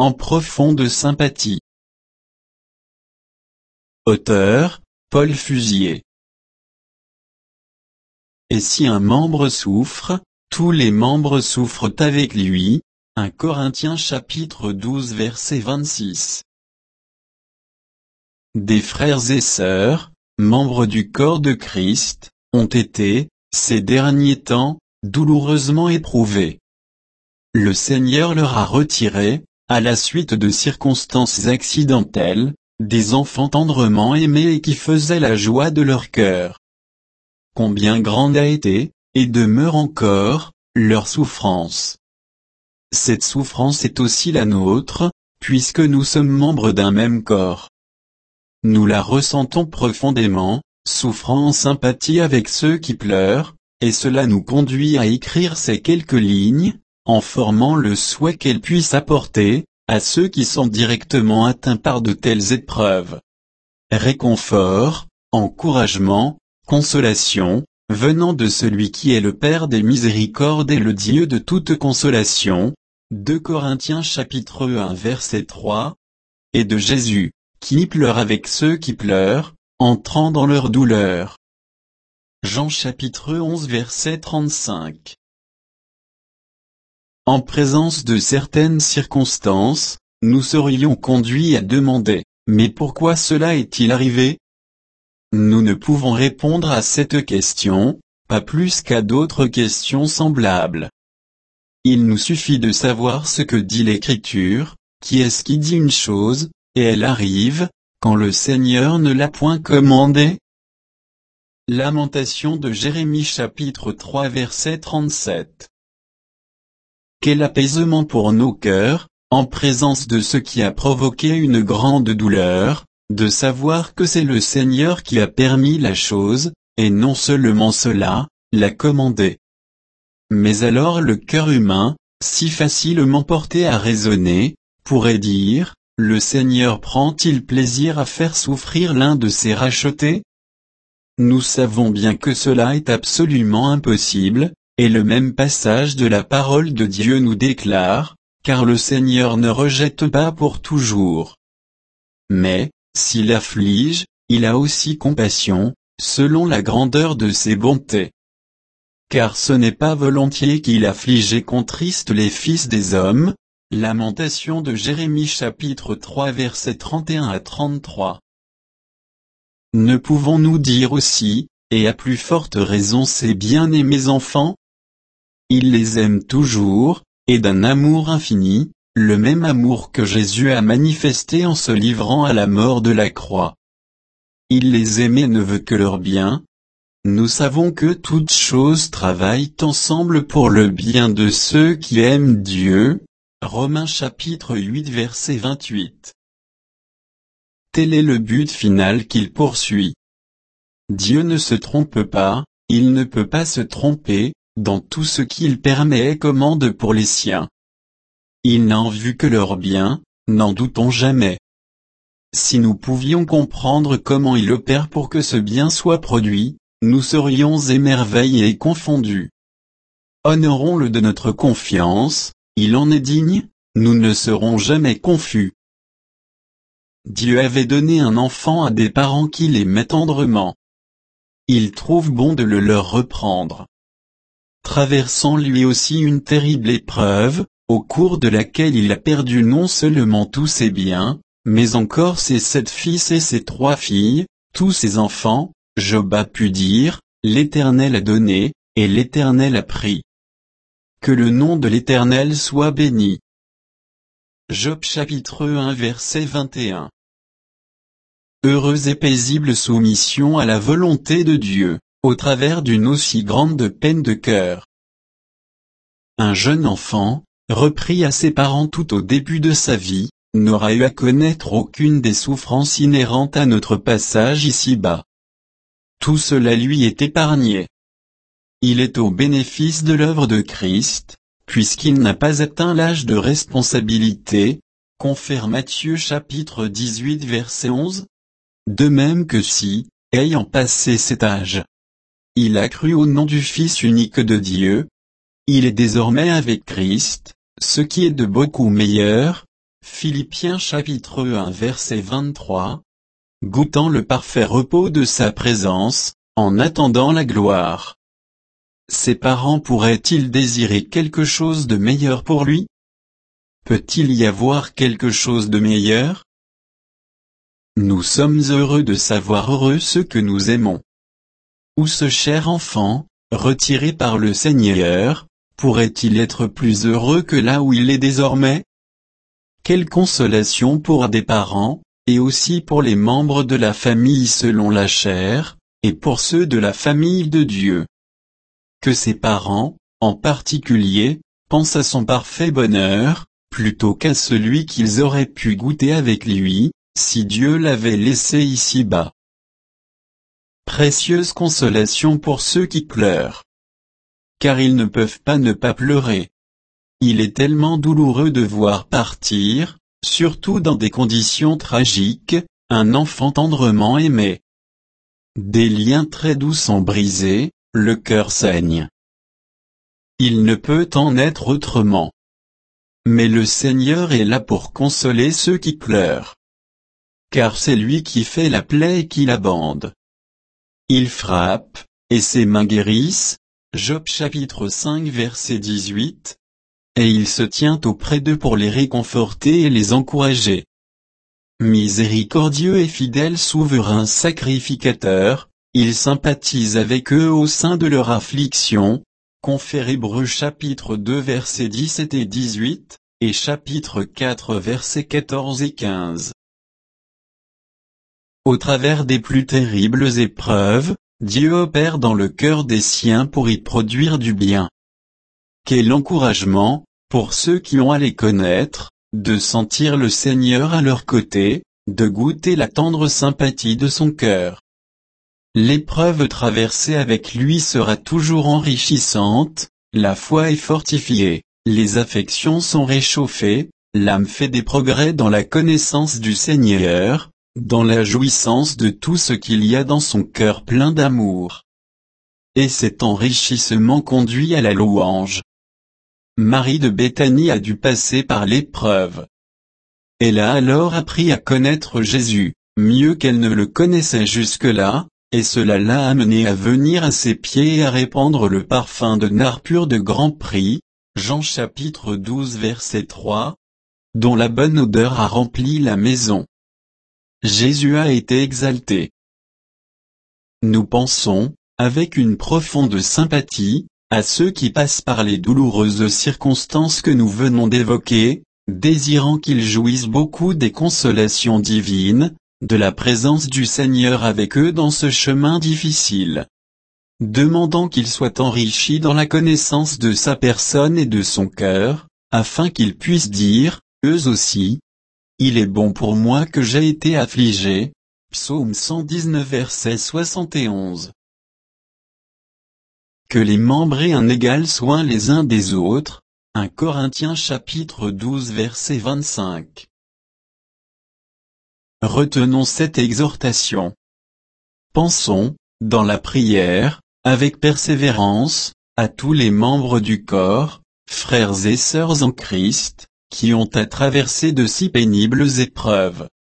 en profonde sympathie. Auteur, Paul Fusier. Et si un membre souffre, tous les membres souffrent avec lui. 1 Corinthiens chapitre 12 verset 26. Des frères et sœurs, membres du corps de Christ, ont été, ces derniers temps, douloureusement éprouvés. Le Seigneur leur a retiré, à la suite de circonstances accidentelles, des enfants tendrement aimés et qui faisaient la joie de leur cœur. Combien grande a été, et demeure encore, leur souffrance. Cette souffrance est aussi la nôtre, puisque nous sommes membres d'un même corps. Nous la ressentons profondément, souffrant en sympathie avec ceux qui pleurent, et cela nous conduit à écrire ces quelques lignes, en formant le souhait qu'elles puissent apporter, à ceux qui sont directement atteints par de telles épreuves, réconfort, encouragement, consolation, venant de celui qui est le Père des miséricordes et le Dieu de toute consolation, 2 Corinthiens chapitre 1 verset 3, et de Jésus, qui pleure avec ceux qui pleurent, entrant dans leur douleur. Jean chapitre 11 verset 35. En présence de certaines circonstances, nous serions conduits à demander, mais pourquoi cela est-il arrivé? Nous ne pouvons répondre à cette question, pas plus qu'à d'autres questions semblables. Il nous suffit de savoir ce que dit l'Écriture, qui est-ce qui dit une chose, et elle arrive, quand le Seigneur ne l'a point commandé. Lamentation de Jérémie chapitre 3 verset 37. Quel apaisement pour nos cœurs, en présence de ce qui a provoqué une grande douleur, de savoir que c'est le Seigneur qui a permis la chose, et non seulement cela, l'a commandé. Mais alors le cœur humain, si facilement porté à raisonner, pourrait dire, le Seigneur prend-il plaisir à faire souffrir l'un de ses rachetés? Nous savons bien que cela est absolument impossible. Et le même passage de la parole de Dieu nous déclare, car le Seigneur ne rejette pas pour toujours. Mais, s'il afflige, il a aussi compassion, selon la grandeur de ses bontés. Car ce n'est pas volontiers qu'il afflige et contriste les fils des hommes. Lamentation de Jérémie chapitre 3 versets 31 à 33. Ne pouvons-nous dire aussi, et à plus forte raison ces bien-aimés enfants? Il les aime toujours, et d'un amour infini, le même amour que Jésus a manifesté en se livrant à la mort de la croix. Il les aime et ne veut que leur bien. Nous savons que toutes choses travaillent ensemble pour le bien de ceux qui aiment Dieu. Romains chapitre 8 verset 28. Tel est le but final qu'il poursuit. Dieu ne se trompe pas, il ne peut pas se tromper. Dans tout ce qu'il permet et commande pour les siens. Il n'a en vue que leur bien, n'en doutons jamais. Si nous pouvions comprendre comment il opère pour que ce bien soit produit, nous serions émerveillés et confondus. Honorons-le de notre confiance, il en est digne, nous ne serons jamais confus. Dieu avait donné un enfant à des parents qui l'aimaient tendrement. Il trouve bon de le leur reprendre. Traversant lui aussi une terrible épreuve, au cours de laquelle il a perdu non seulement tous ses biens, mais encore ses 7 fils et ses 3 filles, tous ses enfants, Job a pu dire, l'Éternel a donné, et l'Éternel a pris. Que le nom de l'Éternel soit béni. Job chapitre 1 verset 21. Heureuse et paisible soumission à la volonté de Dieu, au travers d'une aussi grande peine de cœur. Un jeune enfant, repris à ses parents tout au début de sa vie, n'aura eu à connaître aucune des souffrances inhérentes à notre passage ici-bas. Tout cela lui est épargné. Il est au bénéfice de l'œuvre de Christ, puisqu'il n'a pas atteint l'âge de responsabilité, confère Matthieu chapitre 18 verset 11. De même que si, ayant passé cet âge, il a cru au nom du Fils unique de Dieu, il est désormais avec Christ, ce qui est de beaucoup meilleur. Philippiens chapitre 1 verset 23. Goûtant le parfait repos de sa présence, en attendant la gloire. Ses parents pourraient-ils désirer quelque chose de meilleur pour lui? Peut-il y avoir quelque chose de meilleur? Nous sommes heureux de savoir heureux ceux que nous aimons. Ou ce cher enfant, retiré par le Seigneur, pourrait-il être plus heureux que là où il est désormais? Quelle consolation pour des parents, et aussi pour les membres de la famille selon la chair, et pour ceux de la famille de Dieu. Que ses parents, en particulier, pensent à son parfait bonheur, plutôt qu'à celui qu'ils auraient pu goûter avec lui, si Dieu l'avait laissé ici-bas. Précieuse consolation pour ceux qui pleurent. Car ils ne peuvent pas ne pas pleurer. Il est tellement douloureux de voir partir, surtout dans des conditions tragiques, un enfant tendrement aimé. Des liens très doux sont brisés, le cœur saigne. Il ne peut en être autrement. Mais le Seigneur est là pour consoler ceux qui pleurent. Car c'est lui qui fait la plaie et qui la bande. Il frappe, et ses mains guérissent, Job chapitre 5 verset 18. Et il se tient auprès d'eux pour les réconforter et les encourager. Miséricordieux et fidèle souverain sacrificateur, il sympathise avec eux au sein de leur affliction. Confère Hébreux chapitre 2 versets 17 et 18, et chapitre 4 versets 14 et 15. Au travers des plus terribles épreuves, Dieu opère dans le cœur des siens pour y produire du bien. Quel encouragement, pour ceux qui ont à les connaître, de sentir le Seigneur à leur côté, de goûter la tendre sympathie de son cœur. L'épreuve traversée avec lui sera toujours enrichissante, la foi est fortifiée, les affections sont réchauffées, l'âme fait des progrès dans la connaissance du Seigneur, dans la jouissance de tout ce qu'il y a dans son cœur plein d'amour. Et cet enrichissement conduit à la louange. Marie de Béthanie a dû passer par l'épreuve. Elle a alors appris à connaître Jésus, mieux qu'elle ne le connaissait jusque-là, et cela l'a amené à venir à ses pieds et à répandre le parfum de nard pur de grand prix, Jean chapitre 12 verset 3, dont la bonne odeur a rempli la maison. Jésus a été exalté. Nous pensons, avec une profonde sympathie, à ceux qui passent par les douloureuses circonstances que nous venons d'évoquer, désirant qu'ils jouissent beaucoup des consolations divines, de la présence du Seigneur avec eux dans ce chemin difficile. Demandant qu'ils soient enrichis dans la connaissance de sa personne et de son cœur, afin qu'ils puissent dire, eux aussi, « Il est bon pour moi que j'ai été affligé » Psaume 119 verset 71. Que les membres aient un égal soin les uns des autres, 1 Corinthiens chapitre 12 verset 25. Retenons cette exhortation. Pensons, dans la prière, avec persévérance, à tous les membres du corps, frères et sœurs en Christ, qui ont à traverser de si pénibles épreuves.